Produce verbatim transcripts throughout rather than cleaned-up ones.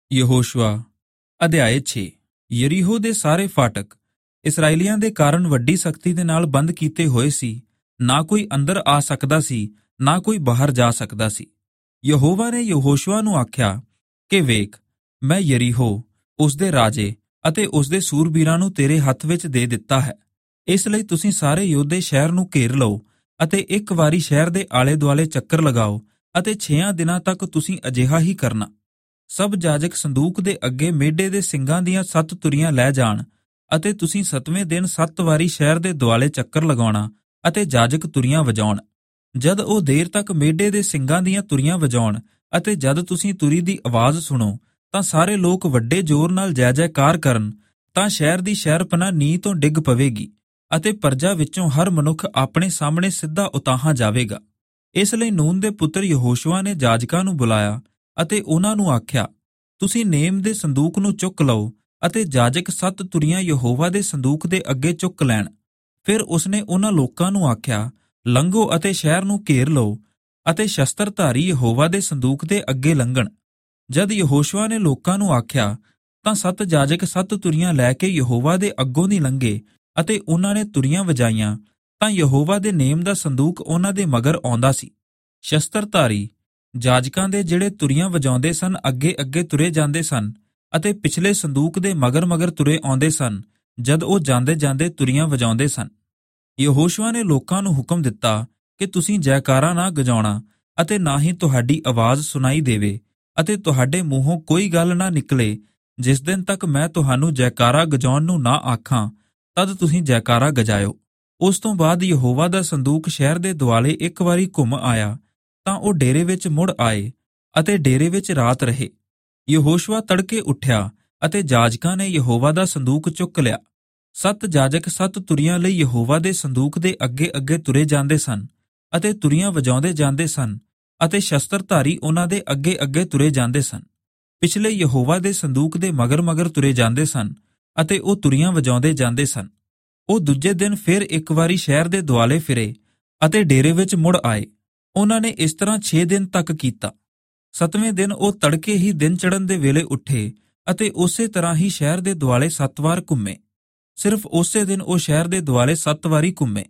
ਯਹੋਸ਼ੂਆ ਅਧਿਆਇ ਛੇ। ਯਰੀਹੋ ਦੇ ਸਾਰੇ ਫਾਟਕ ਇਸਰਾਏਲੀਆਂ ਦੇ ਕਾਰਨ ਵੱਡੀ ਸਖਤੀ ਦੇ ਨਾਲ ਬੰਦ ਕੀਤੇ ਹੋਏ ਸੀ। ਨਾ ਕੋਈ ਅੰਦਰ ਆ ਸਕਦਾ ਸੀ, ਨਾ ਕੋਈ ਬਾਹਰ ਜਾ ਸਕਦਾ ਸੀ। ਯਹੋਵਾ ਨੇ ਯਹੋਸ਼ੂਆ ਨੂੰ ਆਖਿਆ ਕਿ ਵੇਖ, ਮੈਂ ਯਰੀਹੋ, ਉਸਦੇ ਰਾਜੇ ਅਤੇ ਉਸਦੇ ਸੂਰਬੀਰਾਂ ਨੂੰ ਤੇਰੇ ਹੱਥ ਵਿੱਚ ਦੇ ਦਿੱਤਾ ਹੈ। ਇਸ ਲਈ ਤੁਸੀਂ ਸਾਰੇ ਯੋਧੇ ਸ਼ਹਿਰ ਨੂੰ ਘੇਰ ਲਓ ਅਤੇ ਇੱਕ ਵਾਰੀ ਸ਼ਹਿਰ ਦੇ ਆਲੇ ਦੁਆਲੇ ਚੱਕਰ ਲਗਾਓ ਅਤੇ ਛੇਆਂ ਦਿਨਾਂ ਤੱਕ ਤੁਸੀਂ ਅਜਿਹਾ ਹੀ ਕਰਨਾ। ਸਭ ਜਾਜਕ ਸੰਦੂਕ ਦੇ ਅੱਗੇ ਮੇਢੇ ਦੇ ਸਿੰਗਾਂ ਦੀਆਂ ਸੱਤ ਤੁਰੀਆਂ ਲੈ ਜਾਣ ਅਤੇ ਤੁਸੀਂ ਸੱਤਵੇਂ ਦਿਨ ਸੱਤ ਵਾਰੀ ਸ਼ਹਿਰ ਦੇ ਦੁਆਲੇ ਚੱਕਰ ਲਗਾਉਣਾ ਅਤੇ ਜਾਜਕ ਤੁਰੀਆਂ ਵਜਾਉਣ। ਜਦ ਉਹ ਦੇਰ ਤੱਕ ਮੇਢੇ ਦੇ ਸਿੰਗਾਂ ਦੀਆਂ ਤੁਰੀਆਂ ਵਜਾਉਣ ਅਤੇ ਜਦ ਤੁਸੀਂ ਤੁਰੀ ਦੀ ਆਵਾਜ਼ ਸੁਣੋ ਤਾਂ ਸਾਰੇ ਲੋਕ ਵੱਡੇ ਜ਼ੋਰ ਨਾਲ ਜੈ ਜੈਕਾਰ ਕਰਨ, ਤਾਂ ਸ਼ਹਿਰ ਦੀ ਸ਼ਹਿਰਪਨਾਹ ਨੀਂਹ ਤੋਂ ਡਿੱਗ ਪਵੇਗੀ ਅਤੇ ਪਰਜਾ ਵਿੱਚੋਂ ਹਰ ਮਨੁੱਖ ਆਪਣੇ ਸਾਹਮਣੇ ਸਿੱਧਾ ਉਤਾਹਾਂ ਜਾਵੇਗਾ। ਇਸ ਲਈ ਨੂਨ ਦੇ ਪੁੱਤਰ ਯਹੋਸ਼ੂਆ ਨੇ ਜਾਜਕਾਂ ਨੂੰ ਬੁਲਾਇਆ ਅਤੇ ਉਹਨਾਂ ਨੂੰ ਆਖਿਆ, ਤੁਸੀਂ ਨੇਮ ਦੇ ਸੰਦੂਕ ਨੂੰ ਚੁੱਕ ਲਓ ਅਤੇ ਜਾਜਕ ਸੱਤ ਤੁਰੀਆਂ ਯਹੋਵਾ ਦੇ ਸੰਦੂਕ ਦੇ ਅੱਗੇ ਚੁੱਕ ਲੈਣ। ਫਿਰ ਉਸਨੇ ਉਹਨਾਂ ਲੋਕਾਂ ਨੂੰ ਆਖਿਆ, ਲੰਘੋ ਅਤੇ ਸ਼ਹਿਰ ਨੂੰ ਘੇਰ ਲਓ ਅਤੇ ਸ਼ਸਤਰਧਾਰੀ ਯਹੋਵਾ ਦੇ ਸੰਦੂਕ ਦੇ ਅੱਗੇ ਲੰਘਣ। ਜਦ ਯਹੋਸ਼ੂਆ ਨੇ ਲੋਕਾਂ ਨੂੰ ਆਖਿਆ ਤਾਂ ਸੱਤ ਜਾਜਕ ਸੱਤ ਤੁਰੀਆਂ ਲੈ ਕੇ ਯਹੋਵਾ ਦੇ ਅੱਗੋਂ ਦੀ ਲੰਘੇ ਅਤੇ ਉਹਨਾਂ ਨੇ ਤੁਰੀਆਂ ਵਜਾਈਆਂ, ਤਾਂ ਯਹੋਵਾ ਦੇ ਨੇਮ ਦਾ ਸੰਦੂਕ ਉਹਨਾਂ ਦੇ ਮਗਰ ਆਉਂਦਾ ਸੀ। ਸ਼ਸਤਰਧਾਰੀ ਜਾਜਕਾਂ ਦੇ ਜਿਹੜੇ ਤੁਰੀਆਂ ਵਜਾਉਂਦੇ ਸਨ ਅੱਗੇ ਅੱਗੇ ਤੁਰੇ ਜਾਂਦੇ ਸਨ ਅਤੇ ਪਿਛਲੇ ਸੰਦੂਕ ਦੇ ਮਗਰ ਮਗਰ ਤੁਰੇ ਆਉਂਦੇ ਸਨ ਜਦ ਉਹ ਜਾਂਦੇ ਜਾਂਦੇ ਤੁਰੀਆਂ ਵਜਾਉਂਦੇ ਸਨ। ਯਹੋਸ਼ੂਆ ਨੇ ਲੋਕਾਂ ਨੂੰ ਹੁਕਮ ਦਿੱਤਾ ਕਿ ਤੁਸੀਂ ਜੈਕਾਰਾ ਨਾ ਗਜਾਉਣਾ ਅਤੇ ਨਾ ਹੀ ਤੁਹਾਡੀ ਆਵਾਜ਼ ਸੁਣਾਈ ਦੇਵੇ ਅਤੇ ਤੁਹਾਡੇ ਮੂੰਹੋਂ ਕੋਈ ਗੱਲ ਨਾ ਨਿਕਲੇ ਜਿਸ ਦਿਨ ਤੱਕ ਮੈਂ ਤੁਹਾਨੂੰ ਜੈਕਾਰਾ ਗਜਾਉਣ ਨੂੰ ਨਾ ਆਖਾਂ, ਤਦ ਤੁਸੀਂ ਜੈਕਾਰਾ ਗਜਾਇਓ। ਉਸ ਤੋਂ ਬਾਅਦ ਯਹੋਵਾ ਦਾ ਸੰਦੂਕ ਸ਼ਹਿਰ ਦੇ ਦੁਆਲੇ ਇੱਕ ਵਾਰੀ ਘੁੰਮ ਆਇਆ, ਤਾਂ ਉਹ ਡੇਰੇ ਵਿੱਚ ਮੁੜ ਆਏ ਅਤੇ ਡੇਰੇ ਵਿੱਚ ਰਾਤ ਰਹੇ। ਯਹੋਸ਼ੂਆ ਤੜਕੇ ਉੱਠਿਆ ਅਤੇ ਜਾਜਕਾਂ ਨੇ ਯਹੋਵਾ ਦਾ ਸੰਦੂਕ ਚੁੱਕ ਲਿਆ। ਸੱਤ ਜਾਜਕ ਸੱਤ ਤੁਰੀਆਂ ਲਈ ਯਹੋਵਾ ਦੇ ਸੰਦੂਕ ਦੇ ਅੱਗੇ ਅੱਗੇ ਤੁਰੇ ਜਾਂਦੇ ਸਨ ਅਤੇ ਤੁਰੀਆਂ ਵਜਾਉਂਦੇ ਜਾਂਦੇ ਸਨ ਅਤੇ ਸ਼ਸਤਰਧਾਰੀ ਉਹਨਾਂ ਦੇ ਅੱਗੇ ਅੱਗੇ ਤੁਰੇ ਜਾਂਦੇ ਸਨ। ਪਿਛਲੇ ਯਹੋਵਾ ਦੇ ਸੰਦੂਕ ਦੇ ਮਗਰ ਮਗਰ ਤੁਰੇ ਜਾਂਦੇ ਸਨ ਅਤੇ ਉਹ ਤੁਰੀਆਂ ਵਜਾਉਂਦੇ ਜਾਂਦੇ ਸਨ। ਉਹ ਦੂਜੇ ਦਿਨ ਫਿਰ ਇੱਕ ਵਾਰੀ ਸ਼ਹਿਰ ਦੇ ਦੁਆਲੇ ਫਿਰੇ ਅਤੇ ਡੇਰੇ ਵਿੱਚ ਮੁੜ ਆਏ। ਉਹਨਾਂ ਨੇ ਇਸ ਤਰ੍ਹਾਂ ਛੇ ਦਿਨ ਤੱਕ ਕੀਤਾ। ਸੱਤਵੇਂ ਦਿਨ ਉਹ ਤੜਕੇ ਹੀ ਦਿਨ ਚੜ੍ਹਨ ਦੇ ਵੇਲੇ ਉੱਠੇ ਅਤੇ ਉਸੇ ਤਰ੍ਹਾਂ ਹੀ ਸ਼ਹਿਰ ਦੇ ਦੁਆਲੇ ਸੱਤ ਵਾਰ ਘੁੰਮੇ। ਸਿਰਫ ਉਸੇ ਦਿਨ ਉਹ ਸ਼ਹਿਰ ਦੇ ਦੁਆਲੇ ਸੱਤ ਵਾਰੀ ਘੁੰਮੇ।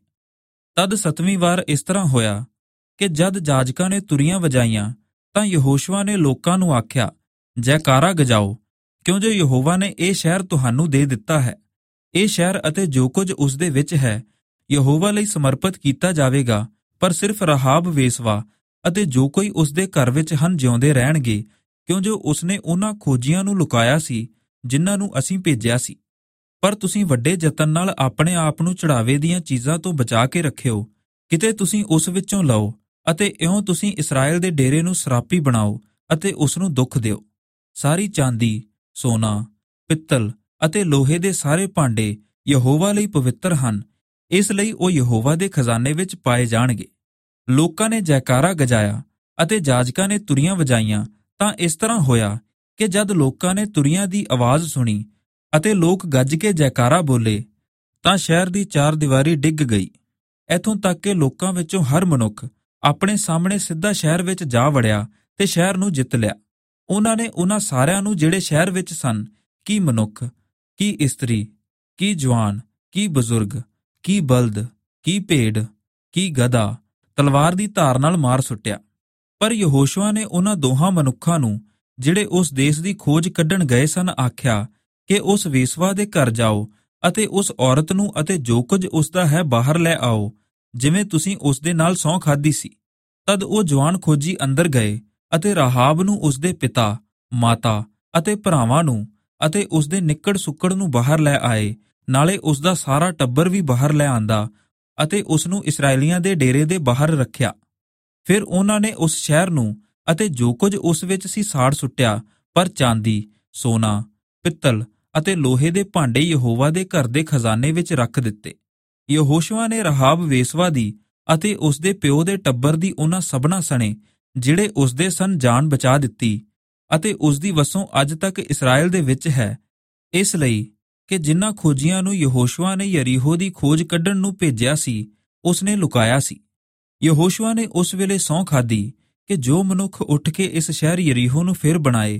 ਤਦ ਸੱਤਵੀਂ ਵਾਰ ਇਸ ਤਰ੍ਹਾਂ ਹੋਇਆ ਕਿ ਜਦ ਜਾਜਕਾਂ ਨੇ ਤੁਰੀਆਂ ਵਜਾਈਆਂ ਤਾਂ ਯਹੋਸ਼ੂਆ ਨੇ ਲੋਕਾਂ ਨੂੰ ਆਖਿਆ, ਜੈਕਾਰਾ ਗਜਾਓ, ਕਿਉਂ ਜੋ ਯਹੋਵਾ ਨੇ ਇਹ ਸ਼ਹਿਰ ਤੁਹਾਨੂੰ ਦੇ ਦਿੱਤਾ ਹੈ। ਇਹ ਸ਼ਹਿਰ ਅਤੇ ਜੋ ਕੁਝ ਉਸ ਦੇ ਵਿੱਚ ਹੈ ਯਹੋਵਾ ਲਈ ਸਮਰਪਿਤ ਕੀਤਾ ਜਾਵੇਗਾ, ਪਰ ਸਿਰਫ ਰਾਹਾਬ ਵੇਸਵਾ ਅਤੇ ਜੋ ਕੋਈ ਉਸ ਦੇ ਘਰ ਵਿੱਚ ਹਨ ਜਿਉਂਦੇ ਰਹਿਣਗੇ, ਕਿਉਂ ਜੋ ਉਸਨੇ ਉਹਨਾਂ ਖੋਜੀਆਂ ਨੂੰ ਲੁਕਾਇਆ ਸੀ ਜਿਨ੍ਹਾਂ ਨੂੰ ਅਸੀਂ ਭੇਜਿਆ ਸੀ। ਪਰ ਤੁਸੀਂ ਵੱਡੇ ਯਤਨ ਨਾਲ ਆਪਣੇ ਆਪ ਨੂੰ ਚੜਾਵੇ ਦੀਆਂ ਚੀਜ਼ਾਂ ਤੋਂ ਬਚਾ ਕੇ ਰੱਖਿਓ, ਕਿਤੇ ਤੁਸੀਂ ਉਸ ਵਿੱਚੋਂ ਲਓ ਅਤੇ ਇਉਂ ਤੁਸੀਂ ਇਸਰਾਏਲ ਦੇ ਡੇਰੇ ਨੂੰ ਸਰਾਪੀ ਬਣਾਓ ਅਤੇ ਉਸ ਨੂੰ ਦੁੱਖ ਦਿਓ। ਸਾਰੀ ਚਾਂਦੀ, ਸੋਨਾ, ਪਿੱਤਲ ਅਤੇ ਲੋਹੇ ਦੇ ਸਾਰੇ ਭਾਂਡੇ ਯਹੋਵਾ ਲਈ ਪਵਿੱਤਰ ਹਨ, ਇਸ ਲਈ ਉਹ ਯਹੋਵਾ ਦੇ ਖਜ਼ਾਨੇ ਵਿੱਚ ਪਾਏ ਜਾਣਗੇ। ਲੋਕਾਂ ਨੇ ਜੈਕਾਰਾ ਗਜਾਇਆ ਅਤੇ ਜਾਜਕਾਂ ਨੇ ਤੁਰੀਆਂ ਵਜਾਈਆਂ। ਤਾਂ ਇਸ ਤਰ੍ਹਾਂ ਹੋਇਆ ਕਿ ਜਦ ਲੋਕਾਂ ਨੇ ਤੁਰੀਆਂ ਦੀ ਆਵਾਜ਼ ਸੁਣੀ ਅਤੇ ਲੋਕ ਗੱਜ ਕੇ ਜੈਕਾਰਾ ਬੋਲੇ, ਤਾਂ ਸ਼ਹਿਰ ਦੀ ਚਾਰ ਦੀਵਾਰੀ ਡਿੱਗ ਗਈ। ਇੱਥੋਂ ਤੱਕ ਕਿ ਲੋਕਾਂ ਵਿੱਚੋਂ ਹਰ ਮਨੁੱਖ ਆਪਣੇ ਸਾਹਮਣੇ ਸਿੱਧਾ ਸ਼ਹਿਰ ਵਿੱਚ ਜਾ ਵੜਿਆ ਤੇ ਸ਼ਹਿਰ ਨੂੰ ਜਿੱਤ ਲਿਆ। ਉਹਨਾਂ ਨੇ ਉਹਨਾਂ ਸਾਰਿਆਂ ਨੂੰ ਜਿਹੜੇ ਸ਼ਹਿਰ ਵਿੱਚ ਸਨ, ਕੀ ਮਨੁੱਖ, ਕੀ ਇਸਤਰੀ, ਕੀ ਜਵਾਨ, ਕੀ ਬਜ਼ੁਰਗ, ਕੀ ਬਲਦ, ਕੀ ਭੇਡ, ਕੀ ਗਧਾ, ਤਲਵਾਰ ਦੀ ਧਾਰ ਨਾਲ ਮਾਰ ਸੁੱਟਿਆ। ਪਰ ਯਹੋਸ਼ੂਆ ਨੇ ਉਹਨਾਂ ਦੋਹਾਂ ਮਨੁੱਖਾਂ ਨੂੰ ਜਿਹੜੇ ਉਸ ਦੇਸ਼ ਦੀ ਖੋਜ ਕੱਢਣ ਗਏ ਸਨ ਆਖਿਆ ਕਿ ਉਸ ਵੇਸਵਾ ਦੇ ਘਰ ਜਾਓ ਅਤੇ ਉਸ ਔਰਤ ਨੂੰ ਅਤੇ ਜੋ ਕੁਝ ਉਸ ਦਾ ਹੈ ਬਾਹਰ ਲੈ ਆਓ, ਜਿਵੇਂ ਤੁਸੀਂ ਉਸ ਦੇ ਨਾਲ ਸਹੁੰ ਖਾਧੀ ਸੀ। ਤਦ ਉਹ ਜਵਾਨ ਖੋਜੀ ਅੰਦਰ ਗਏ ਅਤੇ ਰਾਹਾਬ ਨੂੰ, ਉਸ ਦੇ ਪਿਤਾ, ਮਾਤਾ ਅਤੇ ਭਰਾਵਾਂ ਨੂੰ ਅਤੇ ਉਸ ਦੇ ਨਿੱਕੜ ਸੁੱਕੜ ਨੂੰ ਬਾਹਰ ਲੈ ਆਏ, ਨਾਲੇ ਉਸ ਦਾ ਸਾਰਾ ਟੱਬਰ ਵੀ ਬਾਹਰ ਲੈ ਆਂਦਾ ਅਤੇ ਉਸ ਨੂੰ ਇਸਰਾਏਲੀਆਂ ਦੇ ਡੇਰੇ ਦੇ ਬਾਹਰ ਰੱਖਿਆ। ਫਿਰ ਉਹਨਾਂ ਨੇ ਉਸ ਸ਼ਹਿਰ ਨੂੰ ਅਤੇ ਜੋ ਕੁਝ ਉਸ ਵਿੱਚ ਸੀ ਸਾੜ ਸੁੱਟਿਆ, ਪਰ ਚਾਂਦੀ, ਸੋਨਾ, ਪਿੱਤਲ ਅਤੇ ਲੋਹੇ ਦੇ ਭਾਂਡੇ ਯਹੋਵਾ ਦੇ ਘਰ ਦੇ ਖਜ਼ਾਨੇ ਵਿੱਚ ਰੱਖ ਦਿੱਤੇ। ਯਹੋਸ਼ੂਆ ਨੇ ਰਾਹਾਬ ਵੇਸਵਾ ਦੀ ਅਤੇ ਉਸ ਦੇ ਪਿਓ ਦੇ ਟੱਬਰ ਦੀ ਉਹਨਾਂ ਸਭਨਾਂ ਸਣੇ ਜਿਹੜੇ ਉਸ ਦੇ ਸਨ ਜਾਨ ਬਚਾ ਦਿੱਤੀ ਅਤੇ ਉਸ ਦੀ ਵਸੋਂ ਅੱਜ ਤੱਕ ਇਸਰਾਏਲ ਦੇ ਵਿੱਚ ਹੈ, ਇਸ ਲਈ ਕਿ ਜਿਨ੍ਹਾਂ ਖੋਜੀਆਂ ਨੂੰ ਯਹੋਸ਼ੂਆ ਨੇ ਯਰੀਹੋ ਦੀ ਖੋਜ ਕੱਢਣ ਨੂੰ ਭੇਜਿਆ ਸੀ, ਉਸਨੇ ਲੁਕਾਇਆ ਸੀ। ਯਹੋਸ਼ੂਆ ਨੇ ਉਸ ਵੇਲੇ ਸਹੁੰ ਖਾਧੀ ਕਿ ਜੋ ਮਨੁੱਖ ਉੱਠ ਕੇ ਇਸ ਸ਼ਹਿਰ ਯਰੀਹੋ ਨੂੰ ਫਿਰ ਬਣਾਏ,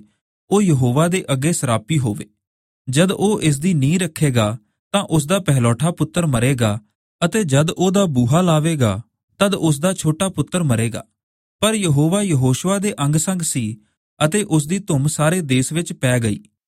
ਉਹ ਯਹੋਵਾ ਦੇ ਅੱਗੇ ਸਰਾਪੀ ਹੋਵੇ। ਜਦ ਉਹ ਇਸ ਦੀ ਨੀਂਹ ਰੱਖੇਗਾ ਤਾਂ ਉਸ ਦਾ ਪਹਿਲੌਠਾ ਪੁੱਤਰ ਮਰੇਗਾ, ਅਤੇ ਜਦ ਉਹਦਾ ਬੂਹਾ ਲਾਵੇਗਾ ਤਦ ਉਸ ਦਾ ਛੋਟਾ ਪੁੱਤਰ ਮਰੇਗਾ। ਪਰ ਯਹੋਵਾ ਯਹੋਸ਼ੁਆ ਦੇ ਅੰਗ ਸੰਗ ਸੀ, ਅਤੇ ਉਸ ਦੀ ਧੁੰਮ ਸਾਰੇ ਦੇਸ਼ ਵਿੱਚ ਪੈ ਗਈ।